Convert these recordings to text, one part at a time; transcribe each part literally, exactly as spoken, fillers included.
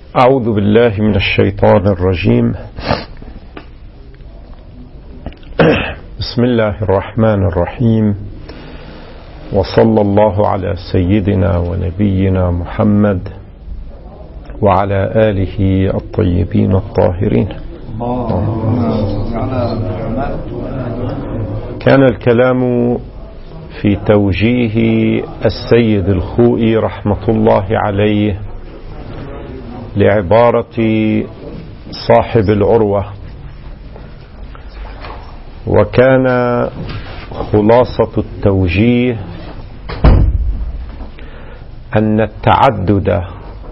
أعوذ بالله من الشيطان الرجيم. بسم الله الرحمن الرحيم، وصلى الله على سيدنا ونبينا محمد وعلى آله الطيبين الطاهرين. كان الكلام في توجيه السيد الخوئي رحمة الله عليه لعبارة صاحب العروة، وكان خلاصة التوجيه أن التعدد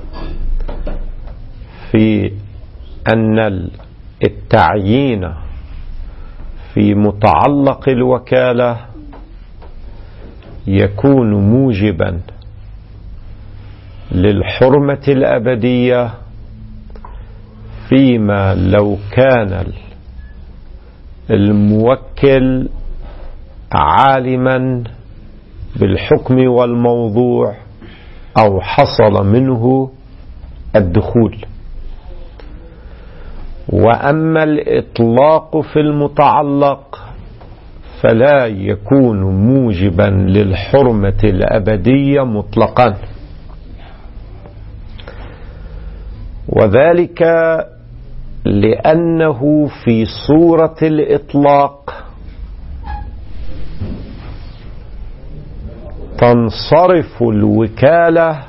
في أن التعيين في متعلق الوكالة يكون موجبا للحرمة الأبدية، فيما لو كان الموكل عالما بالحكم والموضوع أو حصل منه الدخول. وأما الإطلاق في المتعلق فلا يكون موجبا للحرمة الأبدية مطلقا، وذلك لأنه في صورة الإطلاق تنصرف الوكالة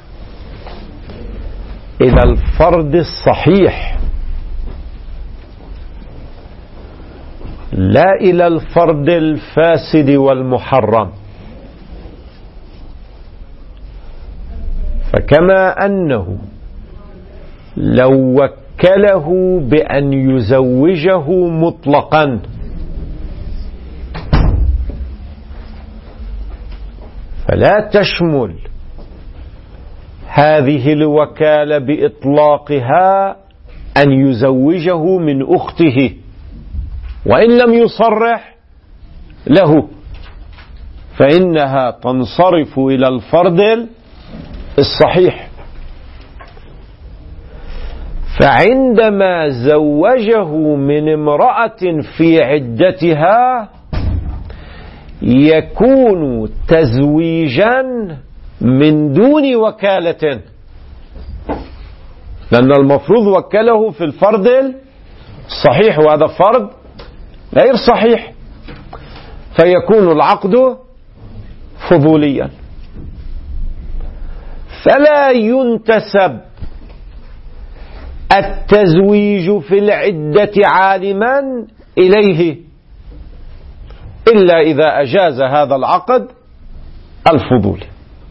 إلى الفرد الصحيح لا إلى الفرد الفاسد والمحرم. فكما أنه لو وكله بأن يزوجه مطلقا فلا تشمل هذه الوكالة بإطلاقها أن يزوجه من أخته وإن لم يصرح له، فإنها تنصرف إلى الفرد الصحيح. فعندما زوجه من امرأة في عدتها يكون تزويجا من دون وكالة، لأن المفروض وكله في الفرد الصحيح وهذا فرد غير صحيح، فيكون العقد فضوليا. فلا ينتسب التزويج في العدة عالما إليه إلا إذا أجاز هذا العقد الفضول.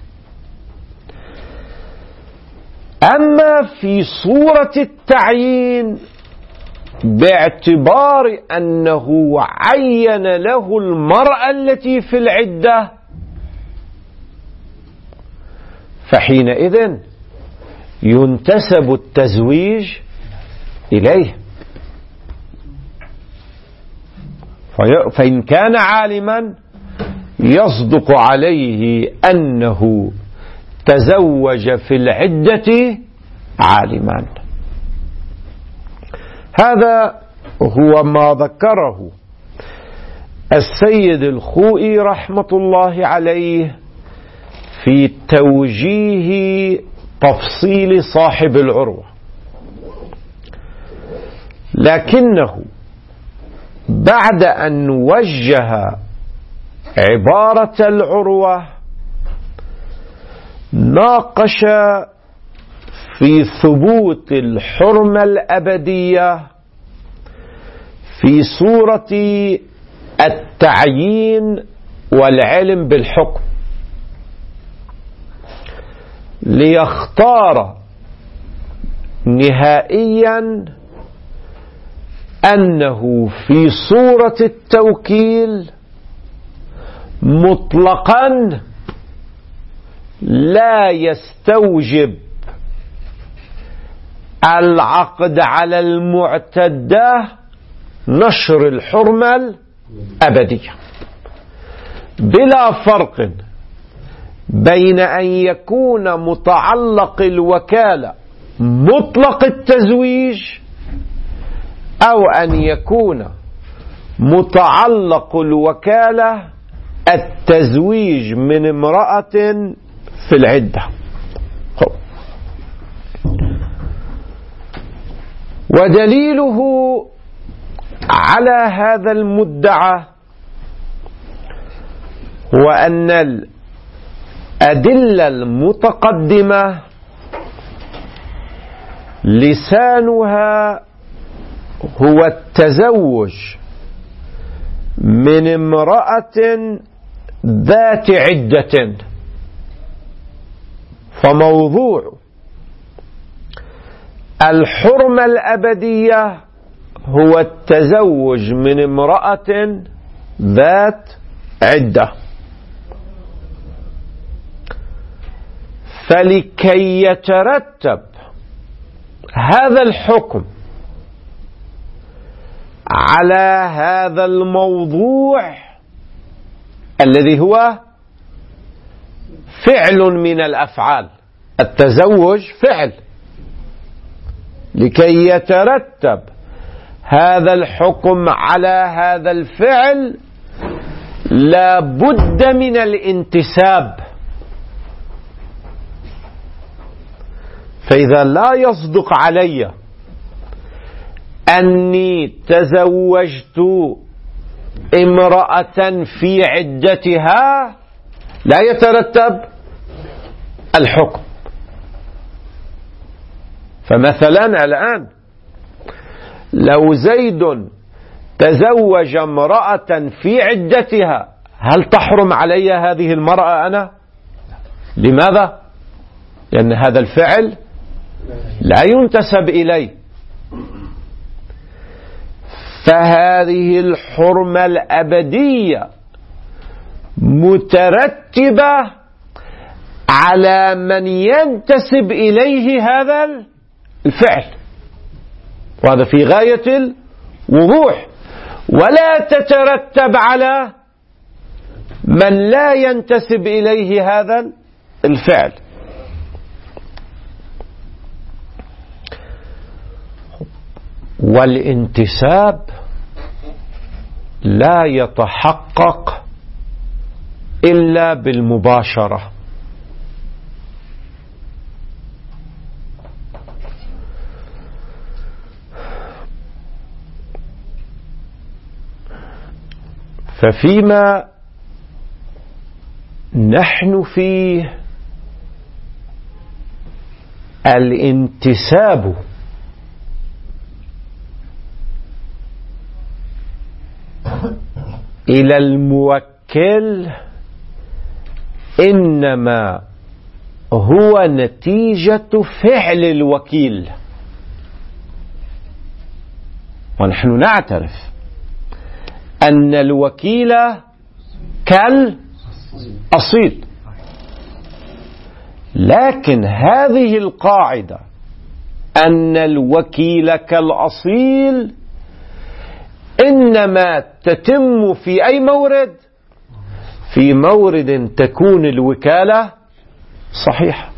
أما في صورة التعيين باعتبار أنه عين له المرأة التي في العدة، فحينئذ ينتسب التزويج إليه. فإن كان عالما يصدق عليه أنه تزوج في العدة عالما. هذا هو ما ذكره السيد الخوئي رحمة الله عليه في توجيه تفصيل صاحب العروة، لكنه بعد أن وجه عبارة العروة ناقش في ثبوت الحرمة الأبدية في صورة التعيين والعلم بالحكم، ليختار نهائيا أنه في صورة التوكيل مطلقا لا يستوجب العقد على المعتدة نشر الحرمة الأبدية، بلا فرق بين أن يكون متعلق الوكالة مطلق التزويج أو أن يكون متعلق الوكالة التزويج من امرأة في العدة. ودليله على هذا المدعى هو أن الأدلة المتقدمة لسانها هو التزوج من امرأة ذات عدة، فموضوع الحرمة الأبدية هو التزوج من امرأة ذات عدة. فلكي يترتب هذا الحكم على هذا الموضوع الذي هو فعل من الأفعال، التزوج فعل، لكي يترتب هذا الحكم على هذا الفعل لا بد من الانتساب. فإذا لا يصدق علي أني تزوجت امرأة في عدتها لا يترتب الحكم. فمثلا الآن لو زيد تزوج امرأة في عدتها هل تحرم علي هذه المرأة أنا؟ لماذا؟ لأن هذا الفعل لا ينتسب إليه. فهذه الحرمة الأبدية مترتبة على من ينتسب إليه هذا الفعل، وهذا في غاية الوضوح، ولا تترتب على من لا ينتسب إليه هذا الفعل. والانتساب لا يتحقق إلا بالمباشرة. ففيما نحن فيه الانتساب إلى الموكل إنما هو نتيجة فعل الوكيل، ونحن نعترف أن الوكيل كالأصيل، لكن هذه القاعدة أن الوكيل كالأصيل إنما تتم في أي مورد؟ في مورد تكون الوكالة صحيحة.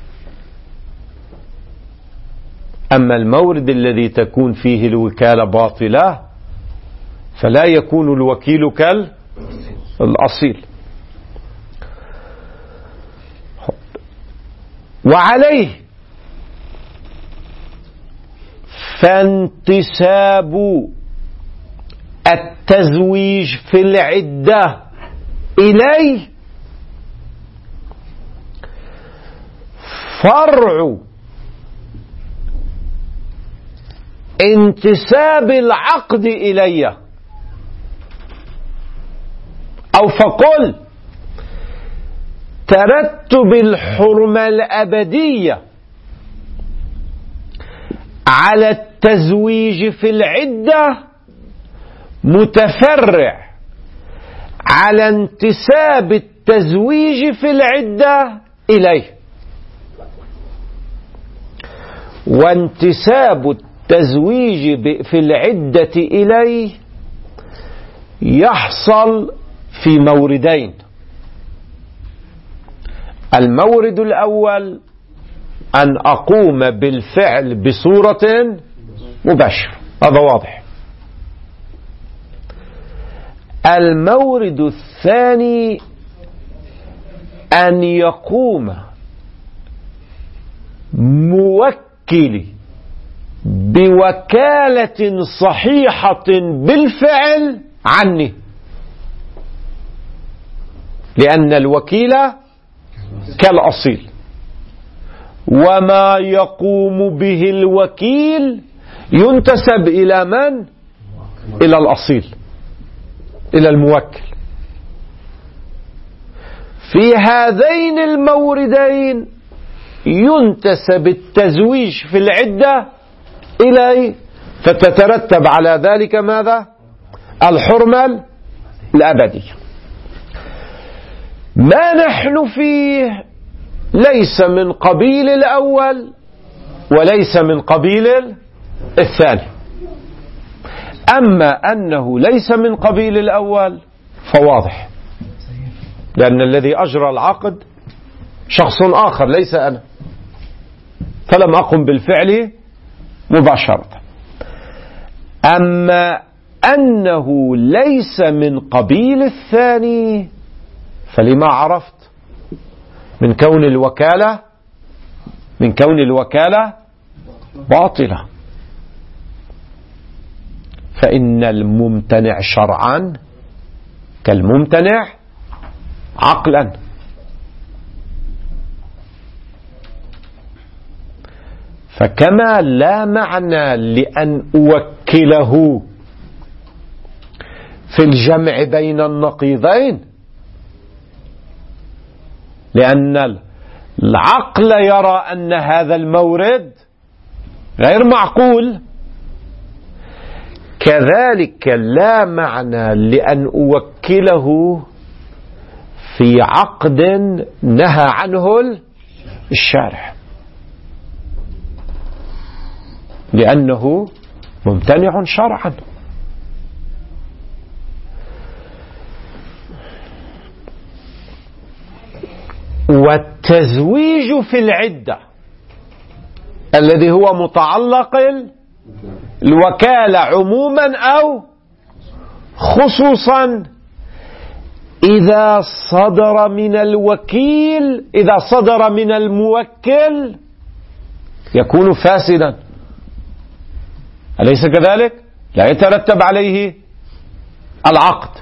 أما المورد الذي تكون فيه الوكالة باطلة فلا يكون الوكيل كالأصيل. وعليه فانتساب التزويج في العدة إليه فرع انتساب العقد إلي، أو فقل ترتب الحرمة الأبدية على التزويج في العدة متفرع على انتساب التزويج في العدة إليه. وانتساب التزويج في العدة إليه يحصل في موردين. المورد الأول أن أقوم بالفعل بصورة مباشرة، هذا واضح. المورد الثاني أن يقوم موكل بوكالة صحيحة بالفعل عني، لأن الوكيل كالأصيل، وما يقوم به الوكيل ينتسب إلى من؟ إلى الأصيل، إلى الموكل. في هذين الموردين ينتسب التزويج في العدة إليه، فتترتب على ذلك ماذا؟ الحرمة الأبدية. ما نحن فيه ليس من قبيل الأول وليس من قبيل الثاني. أما أنه ليس من قبيل الأول فواضح، لأن الذي أجرى العقد شخص آخر ليس أنا، فلم أقم بالفعل مباشرة. أما أنه ليس من قبيل الثاني فلما عرفت؟ من كون الوكالة من كون الوكالة باطلة. فإن الممتنع شرعا كالممتنع عقلا. فكما لا معنى لأن أوكله في الجمع بين النقيضين، لأن العقل يرى أن هذا المورد غير معقول، كذلك لا معنى لأن أوكله في عقد نهى عنه الشارع، لأنه ممتنع شرعا. والتزويج في العدة الذي هو متعلق الوكالة عموما أو خصوصا إذا صدر من الوكيل إذا صدر من الموكل يكون فاسدا، أليس كذلك؟ لا يترتب عليه العقد.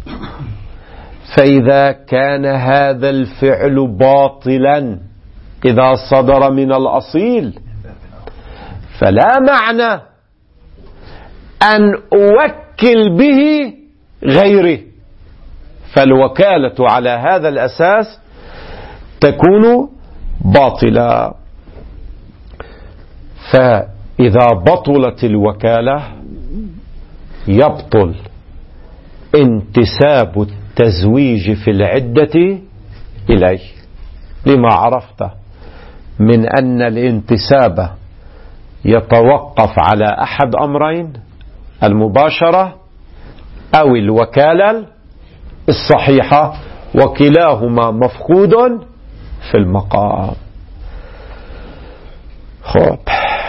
فإذا كان هذا الفعل باطلا إذا صدر من الأصيل فلا معنى أن أوكل به غيره، فالوكالة على هذا الأساس تكون باطلة. فإذا بطلت الوكالة يبطل انتساب التزويج في العدة إليه، لما عرفت من أن الانتساب يتوقف على أحد أمرين: المباشرة أو الوكالة الصحيحة، وكلاهما مفقود في المقام. خب،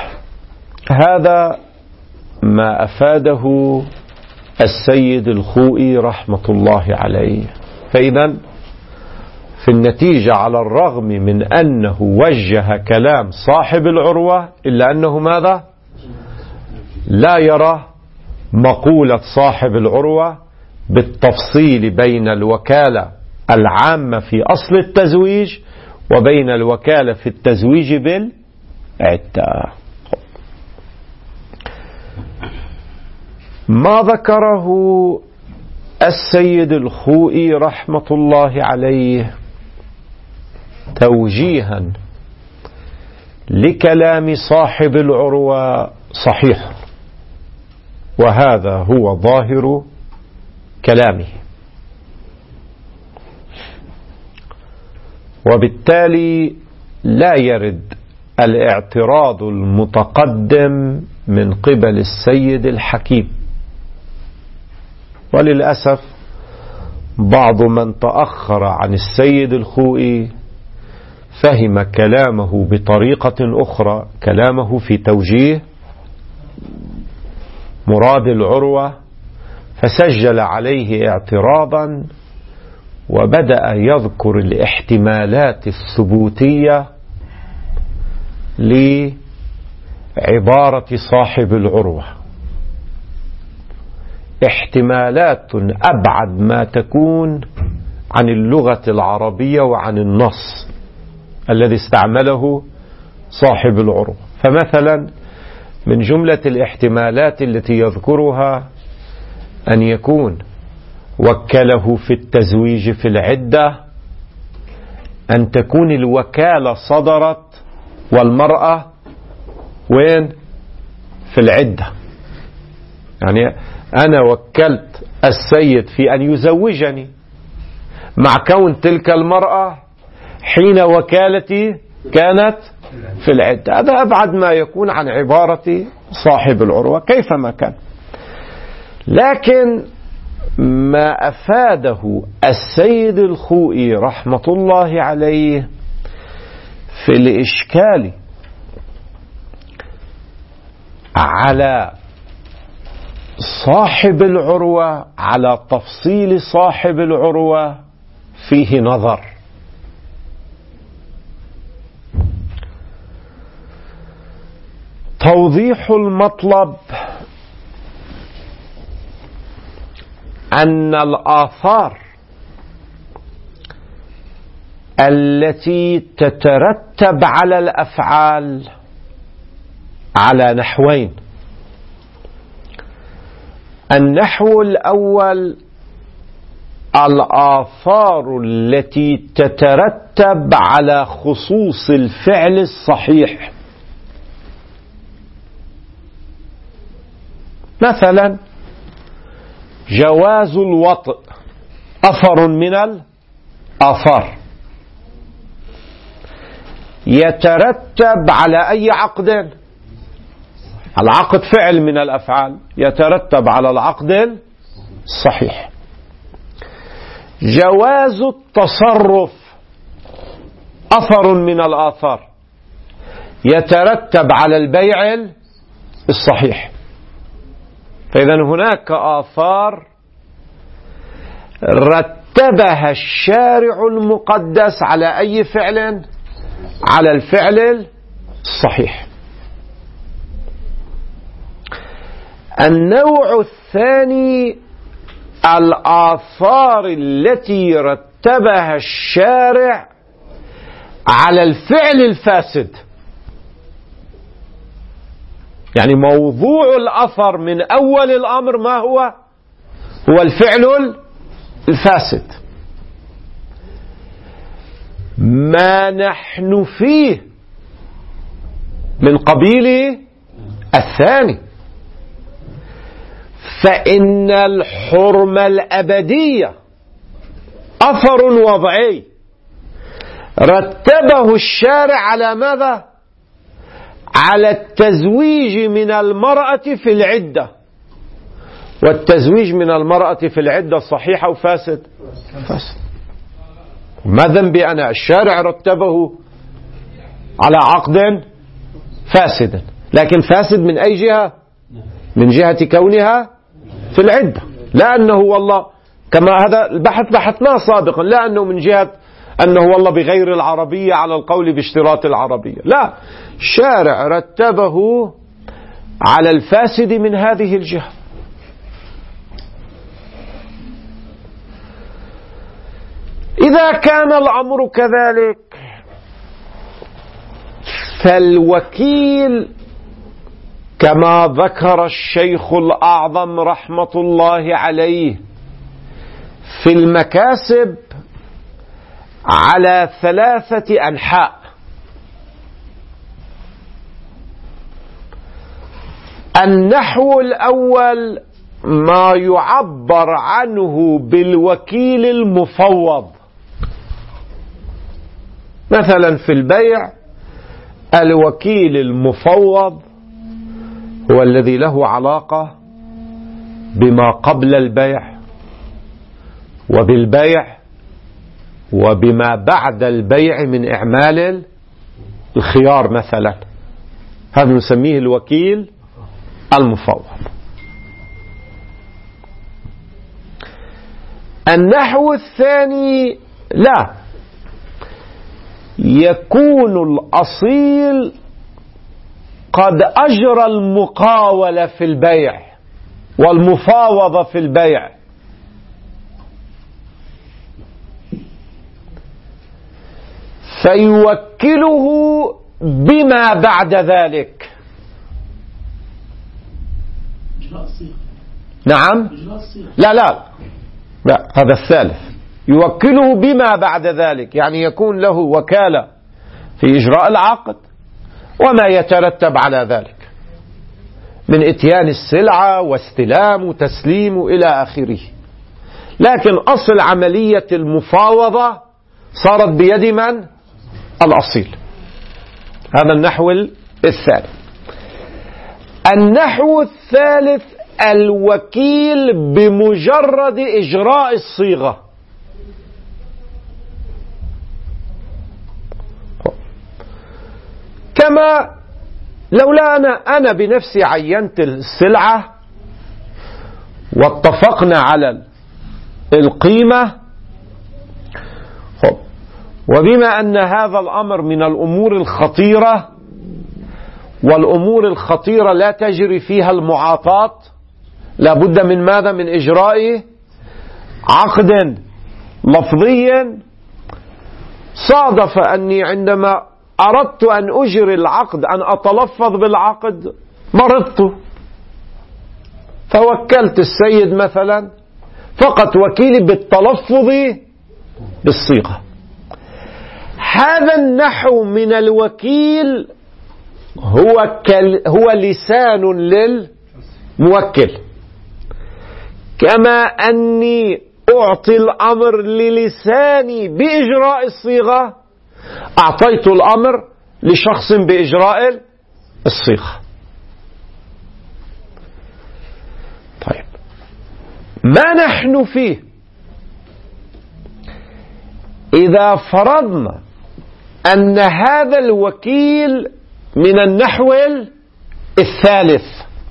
هذا ما أفاده السيد الخوئي رحمة الله عليه. فإذا في النتيجة، على الرغم من أنه وجه كلام صاحب العروة إلا أنه ماذا؟ لا يرى مقولة صاحب العروة بالتفصيل بين الوكالة العامة في أصل التزويج وبين الوكالة في التزويج بالعدة. ما ذكره السيد الخوئي رحمة الله عليه توجيها لكلام صاحب العروة صحيح، وهذا هو ظاهر كلامه، وبالتالي لا يرد الاعتراض المتقدم من قبل السيد الحكيم. وللأسف بعض من تأخر عن السيد الخوئي فهم كلامه بطريقة أخرى، كلامه في توجيه مراد العروة، فسجل عليه اعتراضا وبدأ يذكر الاحتمالات الثبوتية لعبارة صاحب العروة، احتمالات أبعد ما تكون عن اللغة العربية وعن النص الذي استعمله صاحب العروة. فمثلا من جملة الاحتمالات التي يذكرها أن يكون وكله في التزويج في العدة، أن تكون الوكالة صدرت والمرأة وين؟ في العدة. يعني أنا وكلت السيد في أن يزوجني، مع كون تلك المرأة حين وكالتي كانت في العدة. هذا أبعد ما يكون عن عبارة صاحب العروة كيفما كان. لكن ما أفاده السيد الخوئي رحمة الله عليه في الإشكال على صاحب العروة، على تفصيل صاحب العروة، فيه نظر. توضيح المطلب أن الآثار التي تترتب على الأفعال على نحوين. النحو الأول الآثار التي تترتب على خصوص الفعل الصحيح. مثلا جواز الوطء أثر من الآثار، يترتب على أي عقد؟ العقد فعل من الأفعال، يترتب على العقد الصحيح. جواز التصرف أثر من الآثار، يترتب على البيع الصحيح. فإذا هناك آثار رتبها الشارع المقدس على أي فعل؟ على الفعل الصحيح. النوع الثاني الآثار التي رتبها الشارع على الفعل الفاسد. يعني موضوع الأثر من أول الأمر ما هو؟ هو الفعل الفاسد. ما نحن فيه من قبيل الثاني، فإن الحرمة الأبدية أثر وضعي رتبه الشارع على ماذا؟ على التزويج من المرأة في العدة. والتزويج من المرأة في العدة صحيح أو فاسد؟ فاسد. ما ذنبي أنا؟ الشارع رتبه على عقد فاسد، لكن فاسد من أي جهة؟ من جهة كونها في العدة، لأنه والله كما هذا البحث بحثناه سابقا، لا أنه من جهة أنه والله بغير العربية على القول باشتراط العربية، لا، الشارع رتبه على الفاسد من هذه الجهة. إذا كان الأمر كذلك فالوكيل كما ذكر الشيخ الأعظم رحمة الله عليه في المكاسب على ثلاثة أنحاء. النحو الأول ما يعبر عنه بالوكيل المفوض. مثلا في البيع الوكيل المفوض هو الذي له علاقة بما قبل البيع وبالبيع وبما بعد البيع من إعمال الخيار مثلا، هذا نسميه الوكيل المفوض. النحو الثاني لا، يكون الأصيل قد أجرى المقاولة في البيع والمفاوضة في البيع، فيوكله بما بعد ذلك. نعم، لا لا لا، هذا الثالث. يوكله بما بعد ذلك، يعني يكون له وكالة في إجراء العقد وما يترتب على ذلك من إتيان السلعة واستلام وتسليم إلى آخره. لكن أصل عملية المفاوضة صارت بيد من؟ الأصيل. هذا النحو الثالث. النحو الثالث الوكيل بمجرد إجراء الصيغة. كما لولا أنا أنا بنفسي عينت السلعة واتفقنا على القيمة، وبما أن هذا الأمر من الأمور الخطيرة، والأمور الخطيرة لا تجري فيها المعاطاة، لا بد من ماذا؟ من إجراء عقد لفظي. صادف أني عندما أردت أن أجري العقد، أن أتلفظ بالعقد، مرضت، فوكلت السيد مثلا فقط وكيلي بالتلفظ بالصيغة. هذا النحو من الوكيل هو كل هو لسان للموكل، كما أني أعطي الأمر للساني بإجراء الصيغة، أعطيت الأمر لشخص بإجراء الصيغة. طيب، ما نحن فيه إذا فرضنا أن هذا الوكيل من النحو الثالث،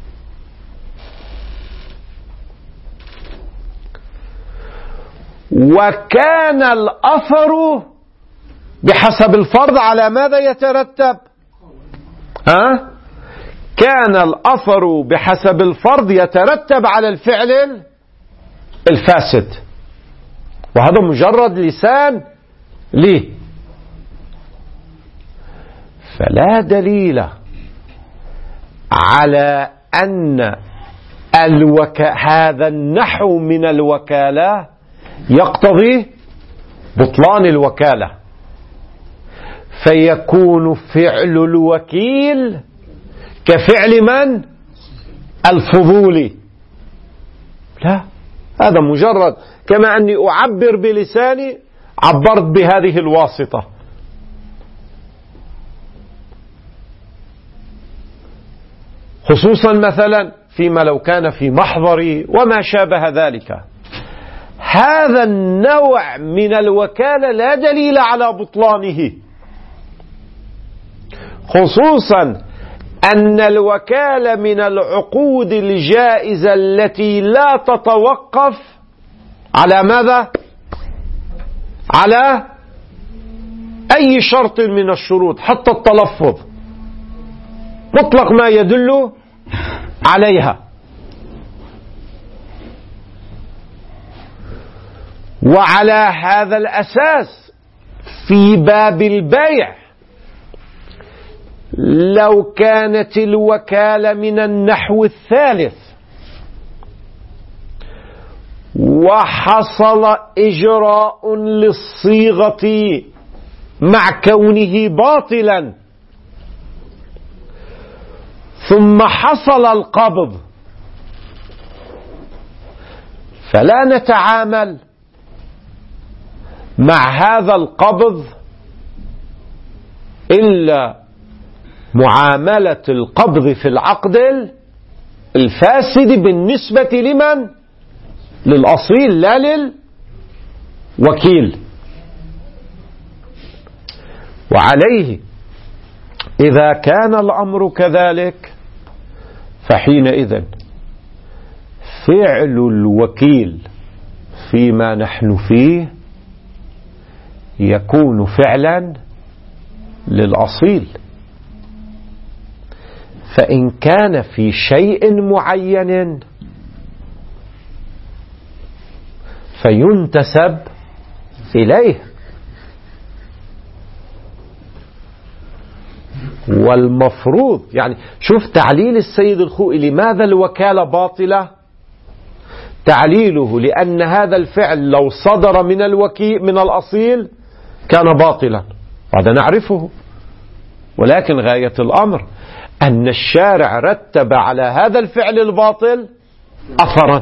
وكان الأثر بحسب الفرض على ماذا يترتب؟ ها؟ كان الأثر بحسب الفرض يترتب على الفعل الفاسد، وهذا مجرد لسان ليه. فلا دليل على أن الوك... هذا النحو من الوكالة يقتضي بطلان الوكالة، فيكون فعل الوكيل كفعل من؟ الفضولي. لا، هذا مجرد كما أني أعبر بلساني، عبرت بهذه الواسطة. خصوصا مثلا فيما لو كان في محضري وما شابه ذلك. هذا النوع من الوكالة لا دليل على بطلانه، خصوصا أن الوكالة من العقود الجائزة التي لا تتوقف على ماذا؟ على أي شرط من الشروط، حتى التلفظ مطلق ما يدل عليها. وعلى هذا الأساس في باب البيع، لو كانت الوكالة من النحو الثالث وحصل إجراء للصيغة مع كونه باطلا، ثم حصل القبض، فلا نتعامل مع هذا القبض إلا معاملة القبض في العقد الفاسد بالنسبة لمن؟ للأصيل، لا للوكيل. وعليه إذا كان الأمر كذلك فحينئذ فعل الوكيل فيما نحن فيه يكون فعلا للأصيل. فإن كان في شيء معين فينتسب إليه. والمفروض يعني شوف تعليل السيد الخوئي لماذا الوكالة باطلة. تعليله لأن هذا الفعل لو صدر من الوكيل من الأصيل كان باطلا، هذا نعرفه، ولكن غاية الأمر أن الشارع رتب على هذا الفعل الباطل أثرا،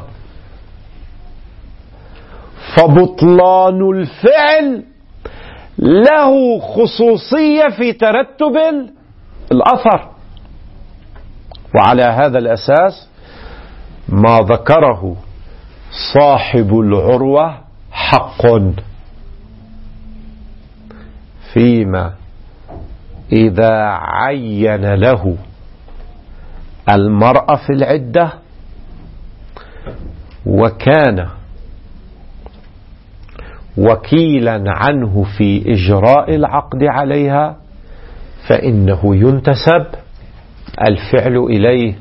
فبطلان الفعل له خصوصية في ترتب الأثر. وعلى هذا الأساس ما ذكره صاحب العروة حق فيما إذا عين له المرأة في العدة وكان وكيلا عنه في إجراء العقد عليها فإنه ينتسب الفعل إليه.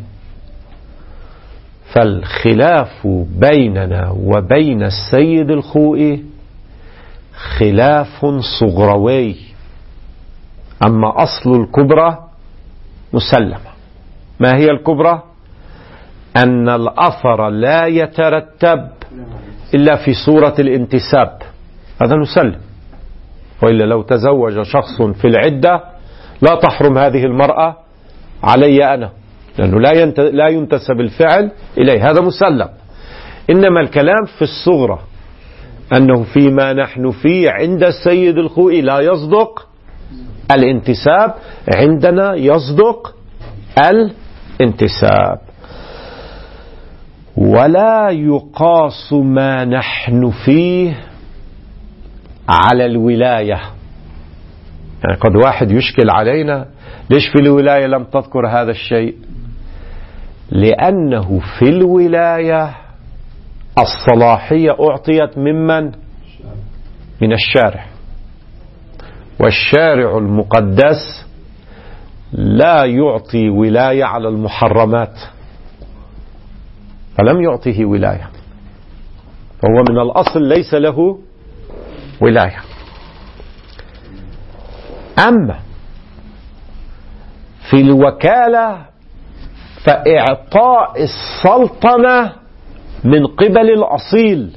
فالخلاف بيننا وبين السيد الخوئي خلاف صغروي، أما أصل الكبرى مسلمة. ما هي الكبرى؟ أن الأثر لا يترتب إلا في صورة الانتساب، هذا نسلم. وإلا لو تزوج شخص في العدة لا تحرم هذه المرأة علي أنا، لأنه لا ينتسب الفعل إليه، هذا مسلم. إنما الكلام في الصغرى أنه فيما نحن فيه عند السيد الخوئي لا يصدق الانتساب، عندنا يصدق الانتساب. ولا يقاس ما نحن فيه على الولاية. يعني قد واحد يشكل علينا ليش في الولاية لم تذكر هذا الشيء؟ لأنه في الولاية الصلاحية أعطيت ممن؟ من الشارع، والشارع المقدس لا يعطي ولاية على المحرمات، فلم يعطيه ولاية، فهو من الأصل ليس له ولاية. أما في الوكالة فإعطاء السلطنة من قبل الأصيل.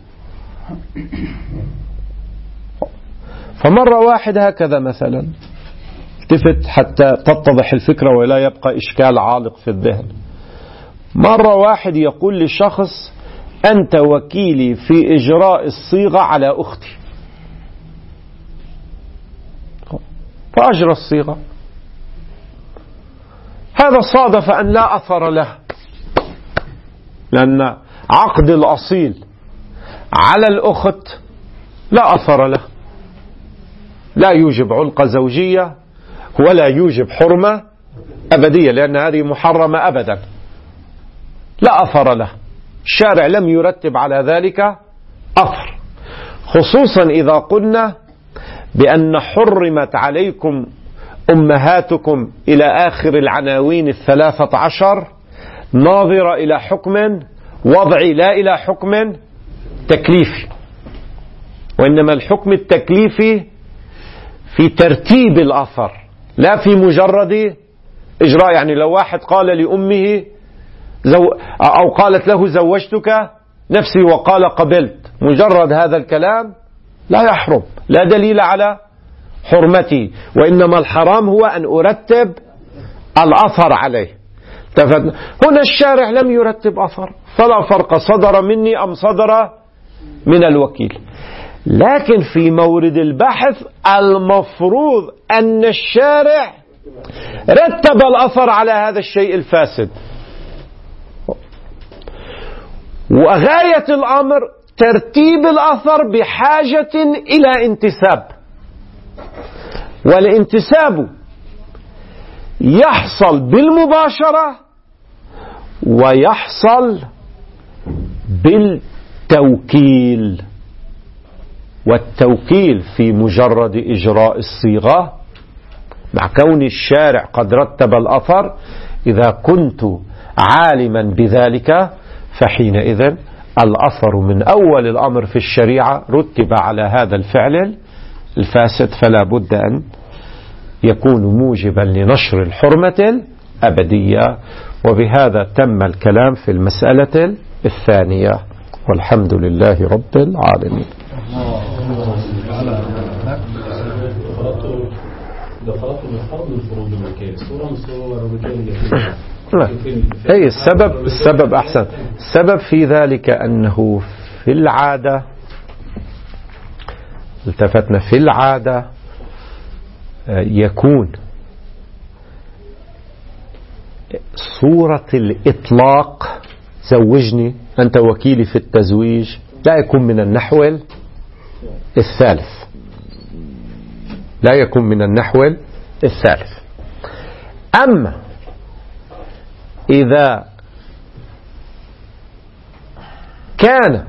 فمرة واحد هكذا مثلا التفت حتى تتضح الفكرة ولا يبقى إشكال عالق في الذهن. مرة واحد يقول لشخص أنت وكيلي في إجراء الصيغة على أختي، فأجرى الصيغة. هذا صادف أن لا أثر له، لأن عقد الأصيل على الأخت لا أثر له، لا يوجب علقة زوجية ولا يوجب حرمة أبدية، لأن هذه محرمة أبدا، لا أثر له. الشارع لم يرتب على ذلك أثر، خصوصا إذا قلنا بأن حرمت عليكم أمهاتكم إلى آخر العناوين الثلاثة عشر ناظرة إلى حكم وضعي لا إلى حكم تكليفي، وإنما الحكم التكليفي في ترتيب الأثر لا في مجرد إجراء. يعني لو واحد قال لأمه زو أو قالت له زوجتك نفسي وقال قبلت، مجرد هذا الكلام لا يحرم، لا دليل على حرمتي، وإنما الحرام هو أن أرتب الأثر عليه. هنا الشارع لم يرتب أثر، فلا فرق صدر مني أم صدر من الوكيل. لكن في مورد البحث المفروض أن الشارع رتب الأثر على هذا الشيء الفاسد، وغاية الأمر ترتيب الأثر بحاجة إلى انتساب. والانتساب يحصل بالمباشرة ويحصل بالتوكيل، والتوكيل في مجرد إجراء الصيغة مع كون الشارع قد رتب الأثر، إذا كنت عالما بذلك فحينئذ الأثر من أول الأمر في الشريعة رتب على هذا الفعل الفاسد، فلا بد أن يكون موجبا لنشر الحرمة الأبدية. وبهذا تم الكلام في المسألة الثانية، والحمد لله رب العالمين. أي السبب السبب أحسن السبب في ذلك أنه في العادة التفتنا في العادة يكون صورة الإطلاق زوجني أنت وكيلي في التزويج لا يكون من النحو الثالث لا يكون من النحو الثالث. أما إذا كان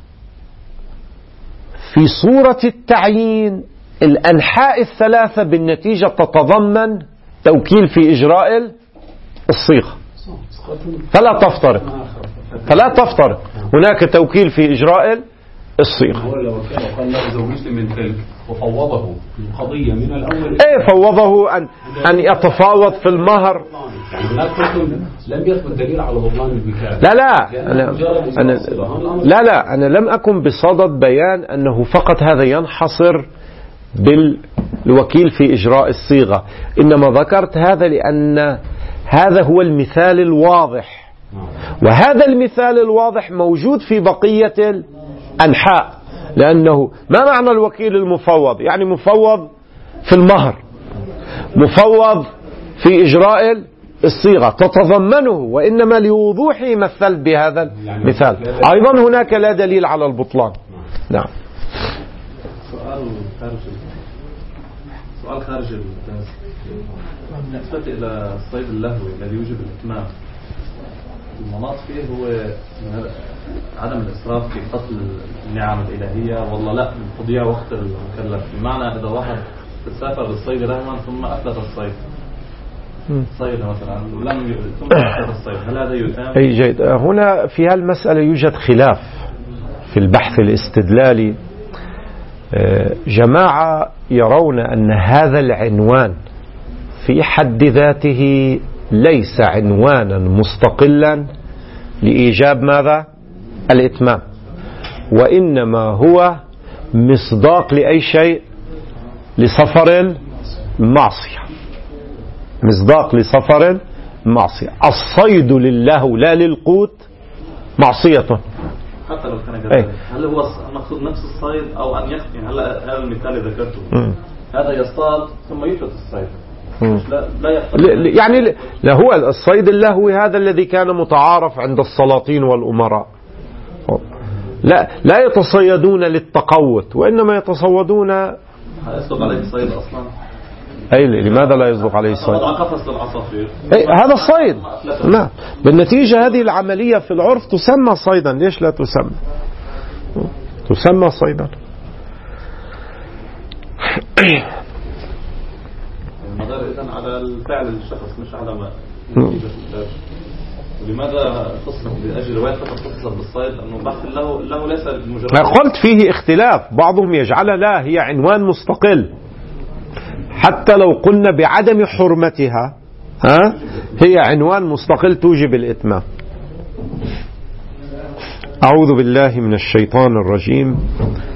في صورة التعيين الأنحاء الثلاثة بالنتيجة تتضمن توكيل في إجراء الصيغة فلا تفترق فلا تفترق هناك توكيل في إجراء الصيغة. هو لو كان قال له زوجتني من تلك وفوضه القضية من الأول ايه فوضه أن أن يتفاوض في المهر، يعني لم يثبت دليل على بطلان الوكالة. لا لا أنا, أنا لا لا أنا لم أكن بصدد بيان أنه فقط هذا ينحصر بالوكيل في إجراء الصيغة، إنما ذكرت هذا لأن هذا هو المثال الواضح، وهذا المثال الواضح موجود في بقية الأنحاء. لأنه ما معنى الوكيل المفوض؟ يعني مفوض في المهر، مفوض في إجراء الصيغة تتضمنه، وإنما لوضوحه مثل بهذا المثال. أيضا هناك لا دليل على البطلان. نعم. سؤال خارج سؤال خارج بالنسبة إلى الصيد اللهوي الذي يوجب الإتمام، المناط فيه هو عدم الإسراف في قتل النعم الإلهية ولا لا تضييع وقت المكلف؟ بمعنى إذا واحد تسافر للصيد لهوا ثم أتلف الصيد صيد مثلا لم ثم أتلف الصيد، هل هذا يتم؟ أي جيد. هنا في هالمسألة يوجد خلاف في البحث الاستدلالي. جماعة يرون أن هذا العنوان في حد ذاته ليس عنوانا مستقلا لإيجاب ماذا؟ الإتمام، وإنما هو مصداق لأي شيء؟ لسفر المعصية، مصداق لسفر المعصية. الصيد لله لا للقوت معصية حتى لو كان كذلك. هل هو المقصود نفس الصيد أو أن يخفي؟ هلا هذا المثال اللي ذكرته م. هذا يصطاد ثم يفلت الصيد لا, لا يعني لا هو الصيد اللهوي هذا الذي كان متعارف عند السلاطين والأمراء، لا لا يتصيدون للتقوت وإنما يتصودون. يصدق عليه الصيد أصلا؟ أي لماذا لا يصدق عليه الصيد؟ قفص للعصافير هذا الصيد. نعم. بالنتيجة هذه العملية في العرف تسمى صيدا. ليش لا تسمى؟ تسمى صيدا. المدار إذن على الفعل الشخص مش على ما ولماذا تصف بأجل رواية فقط تصف بالصيد؟ أنه بحث له له ليس بمجرد. قلت فيه اختلاف، بعضهم يجعلها لا هي عنوان مستقل حتى لو قلنا بعدم حرمتها ها هي عنوان مستقل توجب الإتمام. أعوذ بالله من الشيطان الرجيم.